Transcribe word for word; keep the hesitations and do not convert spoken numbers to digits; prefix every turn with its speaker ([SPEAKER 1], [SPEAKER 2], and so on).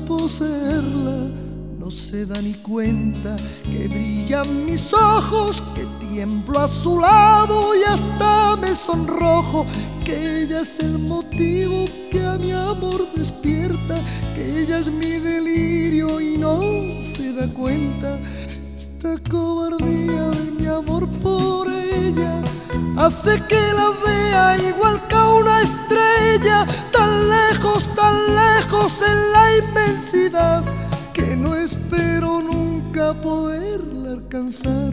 [SPEAKER 1] poseerla, no se da ni cuenta que brillan mis ojos, que tiemblo a su lado y hasta me sonrojo, que ella es el motivo que a mi amor despierta, que ella es mi delirio y no se da cuenta. Esta cobardía de mi amor por ella hace que la vea igual que a una estrella